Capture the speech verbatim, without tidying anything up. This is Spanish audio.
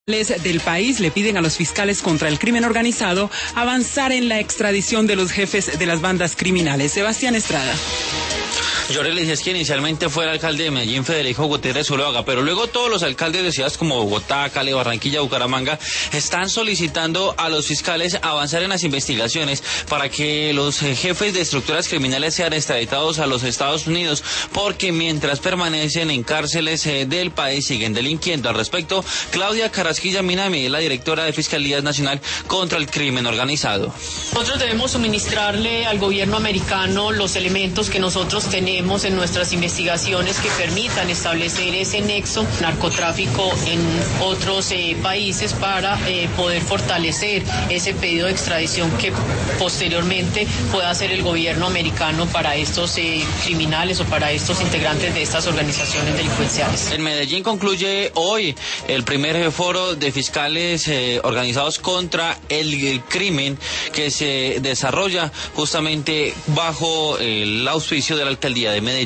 Del país le piden a los fiscales contra el crimen organizado avanzar en la extradición de los jefes de las bandas criminales. Sebastián Estrada. Llorelis es que inicialmente fue el alcalde de Medellín, Federico Gutiérrez Zuluaga, pero luego todos los alcaldes de ciudades como Bogotá, Cali, Barranquilla, Bucaramanga están solicitando a los fiscales avanzar en las investigaciones para que los jefes de estructuras criminales sean extraditados a los Estados Unidos, porque mientras permanecen en cárceles eh, del país siguen delinquiendo. Al respecto, Claudia Carrasquilla Minami es la directora de Fiscalía Nacional contra el Crimen Organizado. Nosotros debemos suministrarle al gobierno americano los elementos que nosotros tenemos en nuestras investigaciones que permitan establecer ese nexo narcotráfico en otros eh, países para eh, poder fortalecer ese pedido de extradición que posteriormente pueda hacer el gobierno americano para estos eh, criminales o para estos integrantes de estas organizaciones delincuenciales. En Medellín concluye hoy el primer foro de fiscales eh, organizados contra el, el crimen que se desarrolla justamente bajo el auspicio de la alcaldía de Medellín.